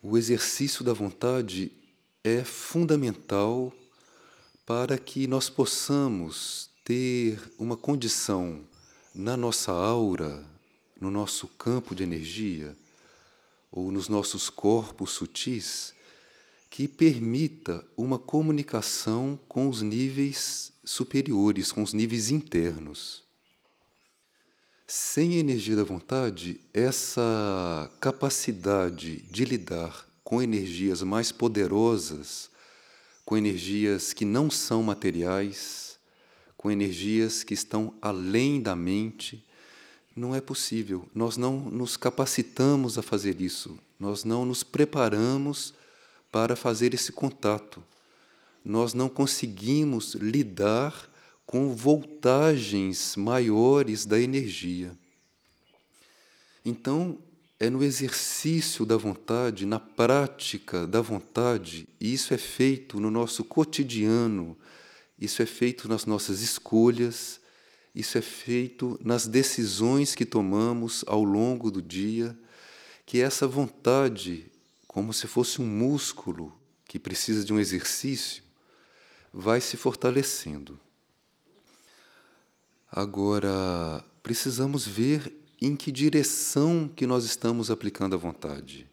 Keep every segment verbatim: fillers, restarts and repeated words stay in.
O exercício da vontade é fundamental para que nós possamos ter uma condição na nossa aura, no nosso campo de energia, ou nos nossos corpos sutis, que permita uma comunicação com os níveis superiores, com os níveis internos. Sem a energia da vontade, essa capacidade de lidar com energias mais poderosas, com energias que não são materiais, com energias que estão além da mente, não é possível. Nós não nos capacitamos a fazer isso, nós não nos preparamos para fazer esse contato. Nós não conseguimos lidar com voltagens maiores da energia. Então, é no exercício da vontade, na prática da vontade, e isso é feito no nosso cotidiano, isso é feito nas nossas escolhas, isso é feito nas decisões que tomamos ao longo do dia, que essa vontade, como se fosse um músculo que precisa de um exercício, vai se fortalecendo. Agora, precisamos ver em que direção que nós estamos aplicando a vontade.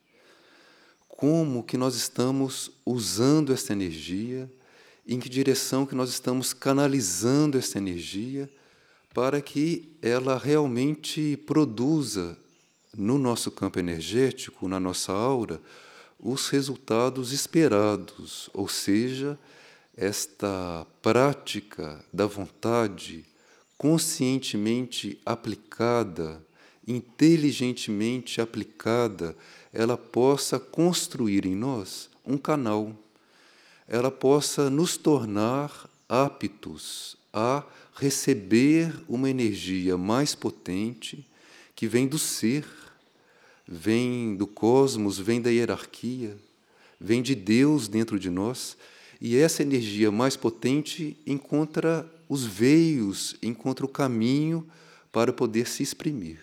Como que nós estamos usando essa energia, em que direção que nós estamos canalizando essa energia para que ela realmente produza no nosso campo energético, na nossa aura, os resultados esperados, ou seja, esta prática da vontade conscientemente aplicada, inteligentemente aplicada, ela possa construir em nós um canal, ela possa nos tornar aptos a receber uma energia mais potente que vem do ser, vem do cosmos, vem da hierarquia, vem de Deus dentro de nós, e essa energia mais potente encontra os veios, encontra o caminho para poder se exprimir.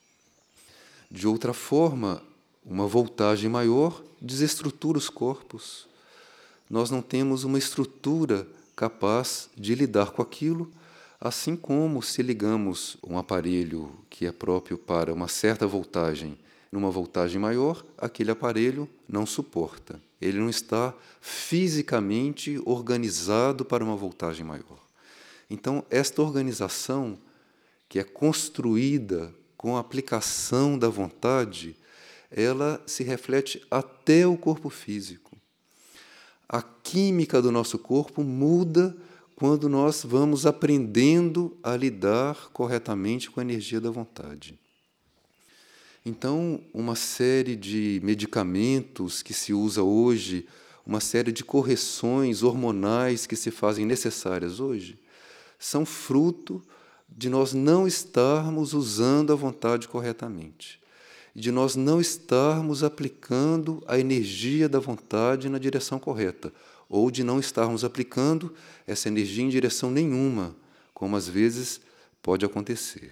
De outra forma, uma voltagem maior desestrutura os corpos. Nós não temos uma estrutura capaz de lidar com aquilo, assim como se ligamos um aparelho que é próprio para uma certa voltagem, numa voltagem maior, aquele aparelho não suporta. Ele não está fisicamente organizado para uma voltagem maior. Então, esta organização, que é construída com a aplicação da vontade, ela se reflete até o corpo físico. A química do nosso corpo muda quando nós vamos aprendendo a lidar corretamente com a energia da vontade. Então, uma série de medicamentos que se usa hoje, uma série de correções hormonais que se fazem necessárias hoje, são fruto de nós não estarmos usando a vontade corretamente, de nós não estarmos aplicando a energia da vontade na direção correta, ou de não estarmos aplicando essa energia em direção nenhuma, como às vezes pode acontecer.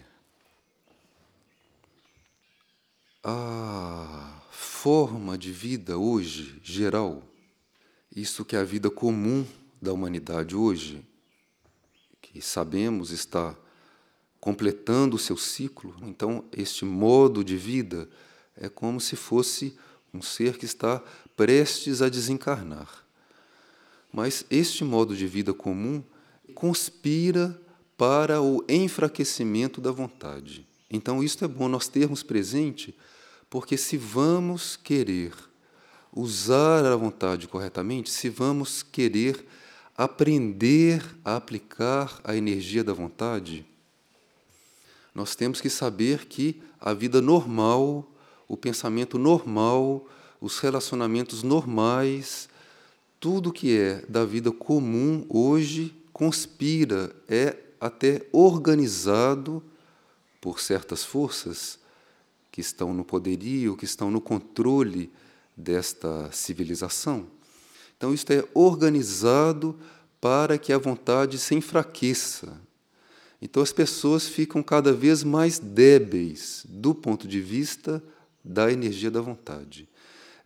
A forma de vida hoje, geral, isso que é a vida comum da humanidade hoje, que sabemos está completando o seu ciclo, então este modo de vida é como se fosse um ser que está prestes a desencarnar. Mas este modo de vida comum conspira para o enfraquecimento da vontade. Então, isso é bom nós termos presente, porque se vamos querer usar a vontade corretamente, se vamos querer aprender a aplicar a energia da vontade, nós temos que saber que a vida normal, o pensamento normal, os relacionamentos normais, tudo que é da vida comum hoje conspira, é até organizado por certas forças que estão no poderio, que estão no controle desta civilização. Então, isto é organizado para que a vontade se enfraqueça. Então, as pessoas ficam cada vez mais débeis do ponto de vista da energia da vontade.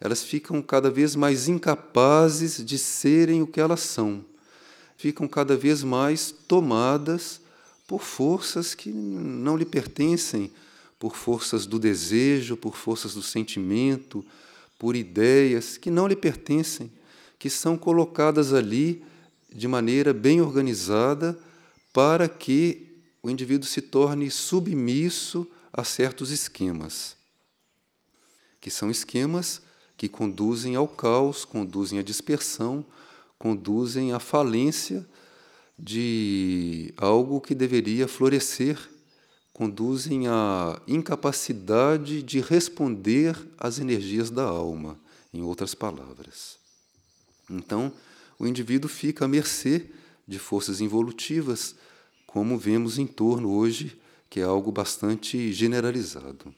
elas ficam cada vez mais incapazes de serem o que elas são, ficam cada vez mais tomadas por forças que não lhe pertencem, por forças do desejo, por forças do sentimento, por ideias que não lhe pertencem, que são colocadas ali de maneira bem organizada para que o indivíduo se torne submisso a certos esquemas, que são esquemas que conduzem ao caos, conduzem à dispersão, conduzem à falência de algo que deveria florescer, conduzem à incapacidade de responder às energias da alma, em outras palavras. Então, o indivíduo fica à mercê de forças involutivas, como vemos em torno hoje, que é algo bastante generalizado.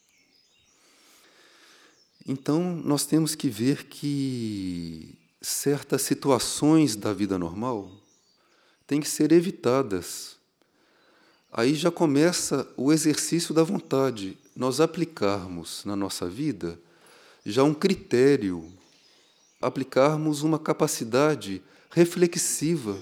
Então, nós temos que ver que certas situações da vida normal têm que ser evitadas. Aí já começa o exercício da vontade, nós aplicarmos na nossa vida já um critério, aplicarmos uma capacidade reflexiva.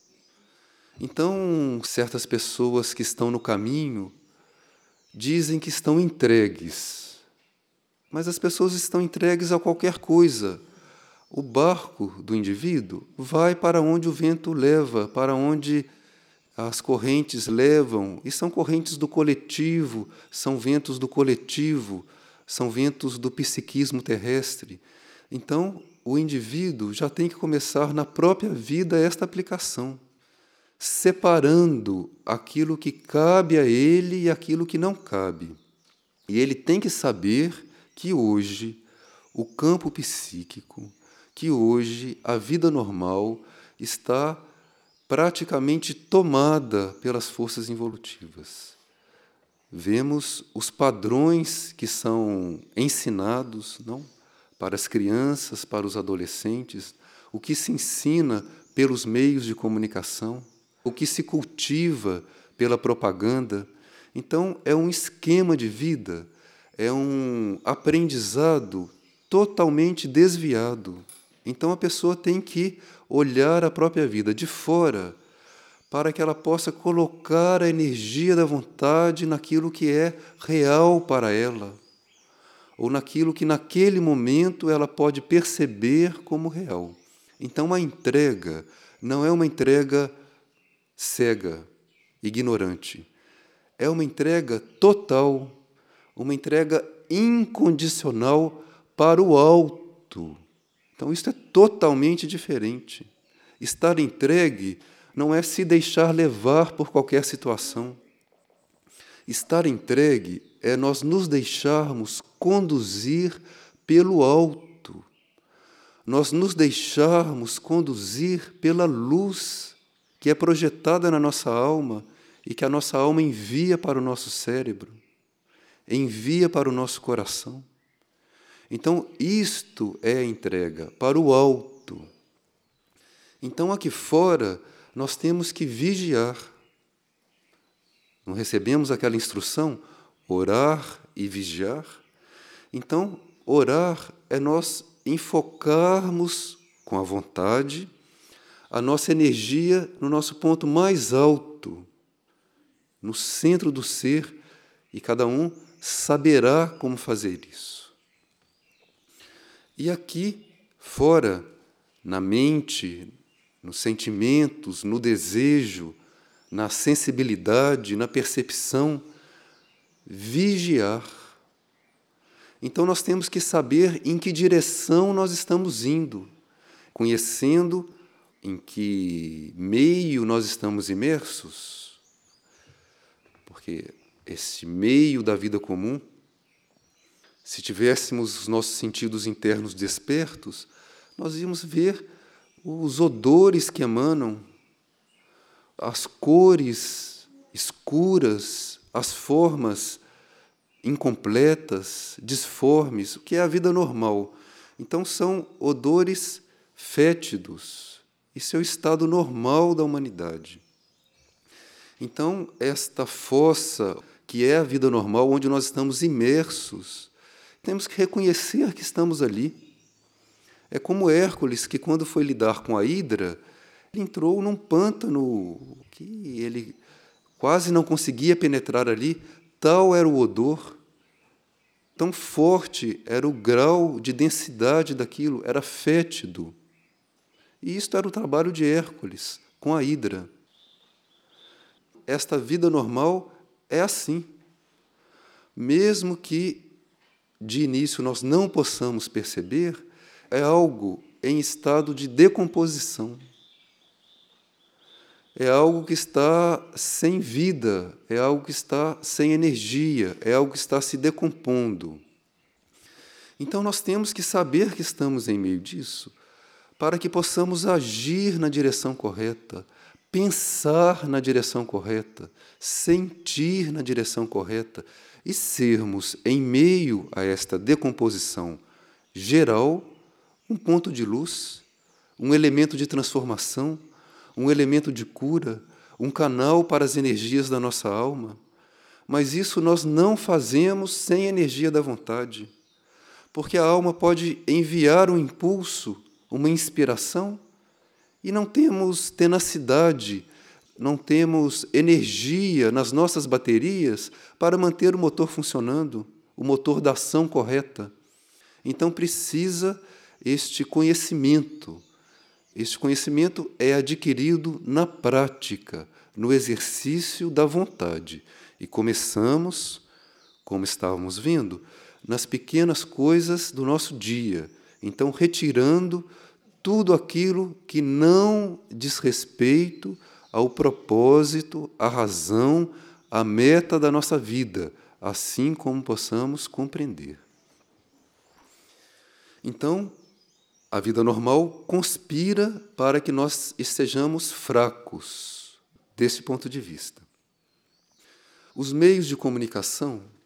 Então, certas pessoas que estão no caminho dizem que estão entregues, mas as pessoas estão entregues a qualquer coisa. O barco do indivíduo vai para onde o vento leva, para onde as correntes levam, e são correntes do coletivo, são ventos do coletivo, são ventos do psiquismo terrestre. Então, o indivíduo já tem que começar na própria vida esta aplicação, separando aquilo que cabe a ele e aquilo que não cabe. E ele tem que saber que hoje o campo psíquico, que hoje a vida normal está praticamente tomada pelas forças involutivas. Vemos os padrões que são ensinados, não, para as crianças, para os adolescentes, o que se ensina pelos meios de comunicação, o que se cultiva pela propaganda. Então, é um esquema de vida, é um aprendizado totalmente desviado. Então, a pessoa tem que olhar a própria vida de fora para que ela possa colocar a energia da vontade naquilo que é real para ela, ou naquilo que, naquele momento, ela pode perceber como real. Então, a entrega não é uma entrega cega, ignorante. É uma entrega total, uma entrega incondicional para o alto. Então, isso é totalmente diferente. Estar entregue não é se deixar levar por qualquer situação. Estar entregue é nós nos deixarmos conduzir pelo alto, nós nos deixarmos conduzir pela luz que é projetada na nossa alma e que a nossa alma envia para o nosso cérebro, envia para o nosso coração. Então, isto é a entrega para o alto. Então, aqui fora, nós temos que vigiar. Não recebemos aquela instrução? Orar e vigiar? Então, orar é nós enfocarmos com a vontade a nossa energia no nosso ponto mais alto, no centro do ser, e cada um saberá como fazer isso. E aqui, fora, na mente, nos sentimentos, no desejo, na sensibilidade, na percepção, vigiar. Então, nós temos que saber em que direção nós estamos indo, conhecendo em que meio nós estamos imersos, porque esse meio da vida comum, se tivéssemos os nossos sentidos internos despertos, nós íamos ver os odores que emanam, as cores escuras, as formas incompletas, disformes, o que é a vida normal. Então, são odores fétidos. Isso é o estado normal da humanidade. Então, esta fossa, que é a vida normal, onde nós estamos imersos, Temos que reconhecer que estamos ali. É como Hércules, que quando foi lidar com a Hidra, ele entrou num pântano que ele quase não conseguia penetrar ali, tal era o odor, tão forte era o grau de densidade daquilo, era fétido. E isto era o trabalho de Hércules com a Hidra. Esta vida normal é assim. Mesmo que de início nós não possamos perceber, é algo em estado de decomposição. É algo que está sem vida, é algo que está sem energia, é algo que está se decompondo. Então nós temos que saber que estamos em meio disso, para que possamos agir na direção correta, pensar na direção correta, sentir na direção correta e sermos, em meio a esta decomposição geral, um ponto de luz, um elemento de transformação, um elemento de cura, um canal para as energias da nossa alma. Mas isso nós não fazemos sem energia da vontade, porque a alma pode enviar um impulso, uma inspiração, e não temos tenacidade, não temos energia nas nossas baterias para manter o motor funcionando, o motor da ação correta. Então precisa este conhecimento. Este conhecimento é adquirido na prática, no exercício da vontade. E começamos, como estávamos vendo, nas pequenas coisas do nosso dia. Então, retirando tudo aquilo que não diz respeito ao propósito, à razão, à meta da nossa vida, assim como possamos compreender. Então, a vida normal conspira para que nós estejamos fracos, desse ponto de vista. Os meios de comunicação